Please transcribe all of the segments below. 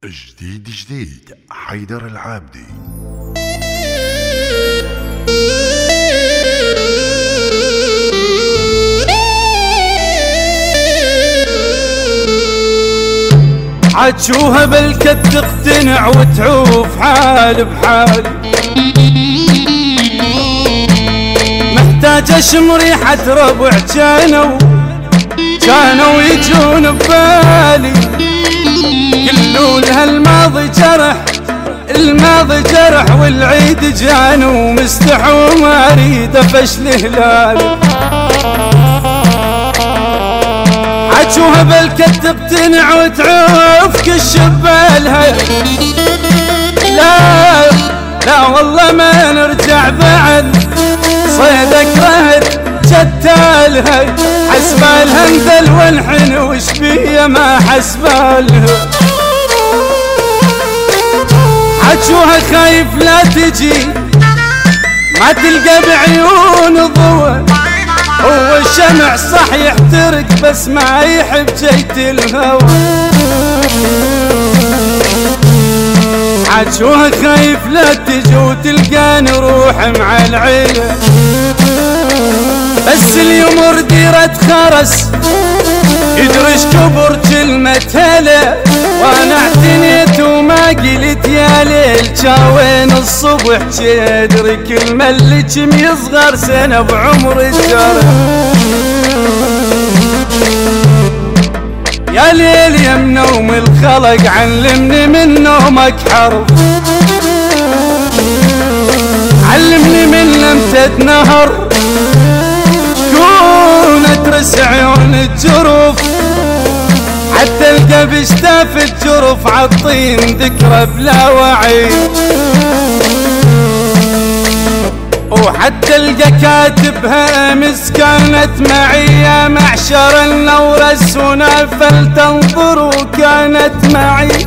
جديد جديد حيدر العابدي. عتشوها بالكد تقتنع وتعوف حال بحال، محتاج اشم ريحة ربع كانوا يجون ببالي، كلوا لها الماضي جرح والعيد جاني ومستحو ما اريد افشل هلالي. عتشوها بالكد تقتنع وتعوف كش ببالها، لا والله ما نرجع بعد صيدك رهد جتالها، حسبالها انذل والحين وش بيا ما حسبالها. عتشوها خايف لا تجي ما تلقى بعيون ضوء، هو الشمع صح يحترق بس ما يحب جيت الهوى. عتشوها خايف لا تجي وتلقاني روح مع العيلة، بس اليمر ديرة خرس يدرش كبر كلمة هلا، وانا اعتنيت وما قلت يا ليل جاوين الصبح تدري كلمة اللي جم يصغر سنة بعمر الشرع. يا ليل يا منوم الخلق علمني من نومك حرف، علمني من لمسة نهر كون ترس عيون الجروف، حتى القى شتاف الجرف عالطين ذكرى بلا وعي، وحتى القى كاتبها امس كانت معي يا معشر النورس ونافل تنظر وكانت معي،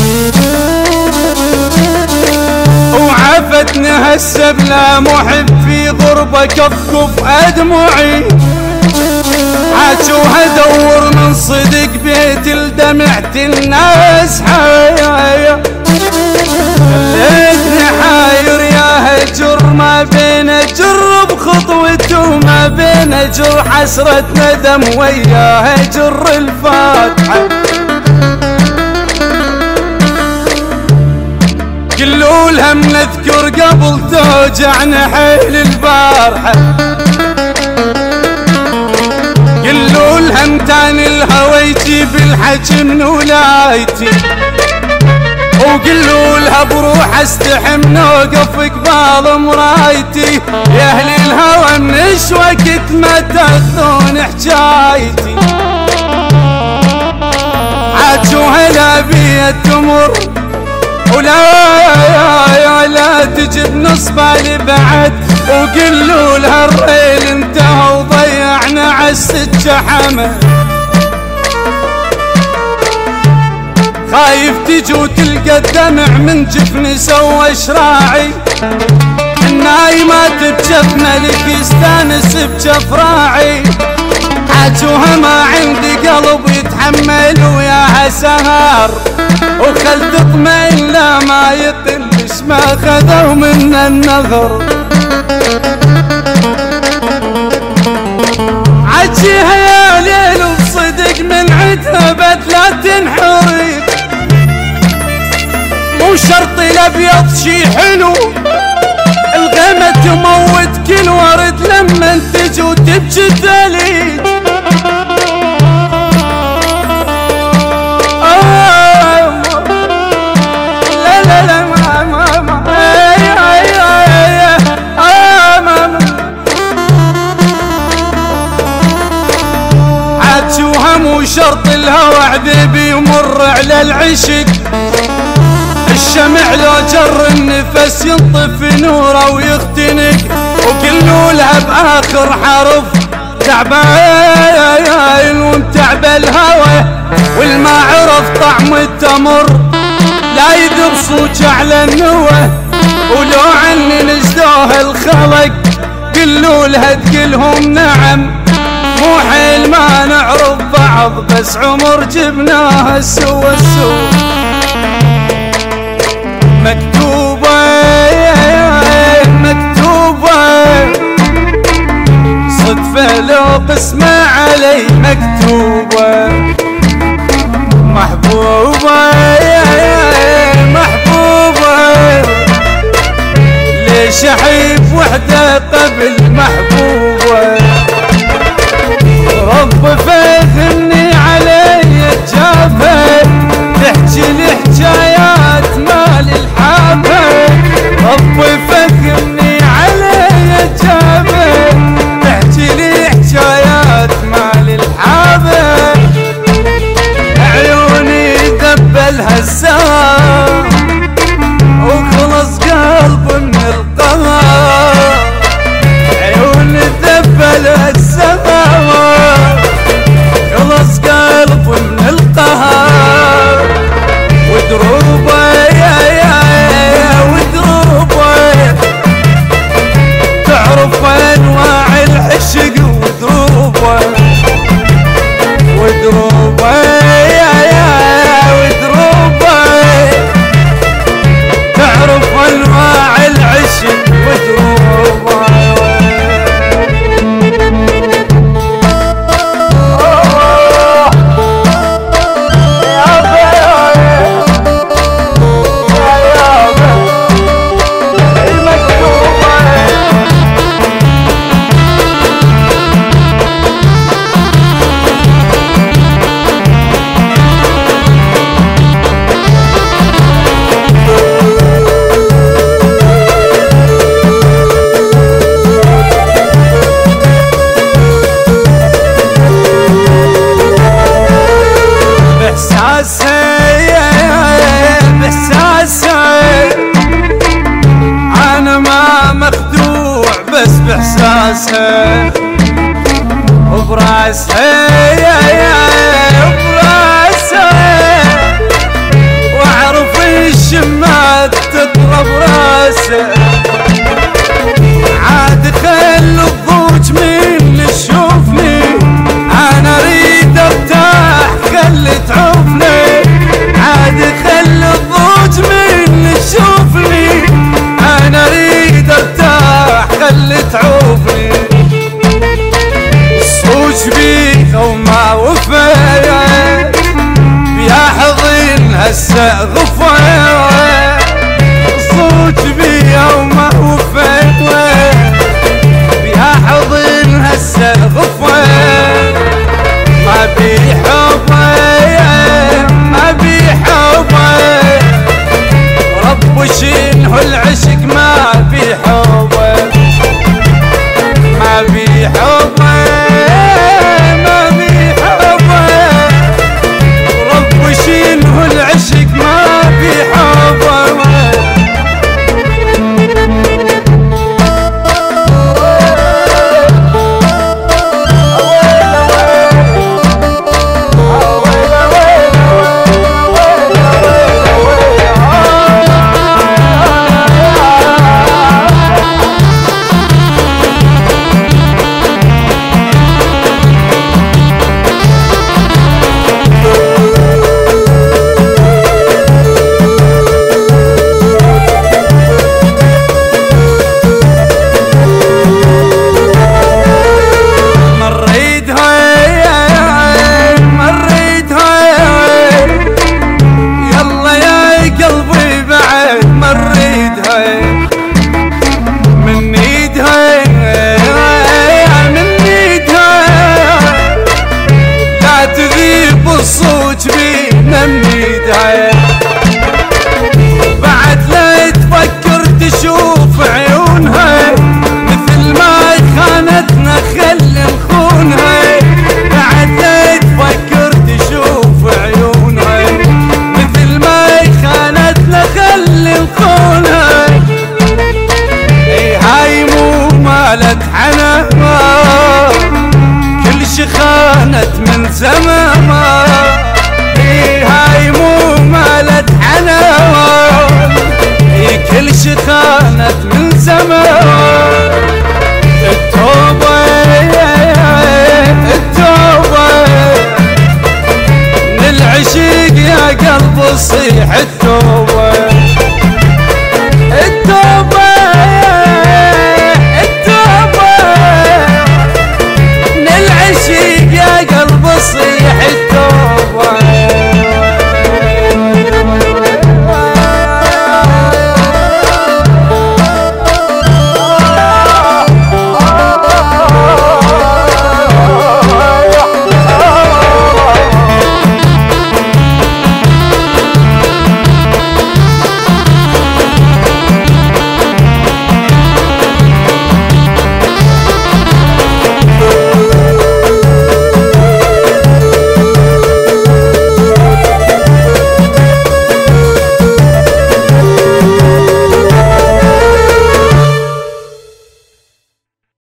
وعافتني هسه بلا محب في غربة كفكف أدمعي. عاتشوها دور من صدق بيت الدمعت الناس حيايا، خليتني حاير يا هجر ما بين اجر بخطوته وما بين اجر حسرة ندم ويا هجر الفاتحة. كلوا الهم نذكر قبل توجعنا حيل البارحة، كلوا الهم تاني الهوى يجيب الحكي من ولايتي، وقلوا لها بروح استحم نوقف قبال مرايتي، يا اهل الهوى منش وقت ما تاخذون حجايتي. عاتشوها لا بيا تمر ولا تجيب نص بالي بعد، وقلوا لها الريل انتهى وضيعنا عالسكة حمد. خايف تجي وتلقى الدمع من جفني سوى شراعي، النايمات بجف ملك يستانس بجف راعي. عاتشوها ما عندي قلب يتحمل وياها سهر، وخل تطمئن لا ما يطلش ما خذوا من النظر. عجيها يا ليل وصدق من عتبت لا تنحرق، مو شرط الابيض شي حلو الغيمة تموت كل ورد لما تجي وتبجي الثليج. عاتشوها مو شرط الهوى عذيبي يمر على العشق، الشمع لو جر النفس ينطفي نوره ويختنق، وكلوا لها باخر حرف تعبان ومتعب الهوى، والما عرف طعم التمر لا يذب صوت على النوى، ولو عني نجدوها الخلق قلوا لها تقلهم نعم، مو حيل ما نعرف بعض بس عمر جبناها سوى السوى. وقسمه علي مكتوبة. محبوبة محبوبة، ليش احب وحدة قبل محبوبة؟ رب فهمني علي جافة، تحكي لي حجايات مال الحافة. رب فهمني علي جافة، تحكي لي حجايات مال الحافة. عيوني ذبلها السهر وخلص قلبي من القهر. عيوني ذبلها السهر خلص قلبي من القهر. ودروبه ودروبه تعرف انواع العشق. ودروبه ودروبه ودروبه تعرف انواع العشق. ودروبه أنا ما مخدوع بس بإحساسها وبراسها وبراسها، وأعرف الشمات تضرب راسها. عاد خل الضوج من يشوفني، أنا أريد أرتاح خل تعوفني. عاد خل الضوج من يشوفني، أنا أريد أرتاح خل تعوفني. صوج بيك وما وفيت، يا حضن هسه غفيت. صوج بيك وما وفيت، يا حضن هسه غفيت. ما بي حبي ما بي حبي، رب شنو العشق ما بي حبي. ما بي حبي ما بي حبي، رب شنو العشق ما بي حبي. الصوت بينا من ايدها، بعد لا تفكر تشوف عيونها، مثل ما خانتنا خلي نخونها. بعد لا تفكر تشوف عيونها، مثل ما خانتنا خلي نخونها. اي هاي مو مالت حنان، كل شي خانت من زمان. هاي مو مالت حنان، كل شي خانت من زمان. التوبة التوبة من العشق يا قلب صيح. التوبة التوبة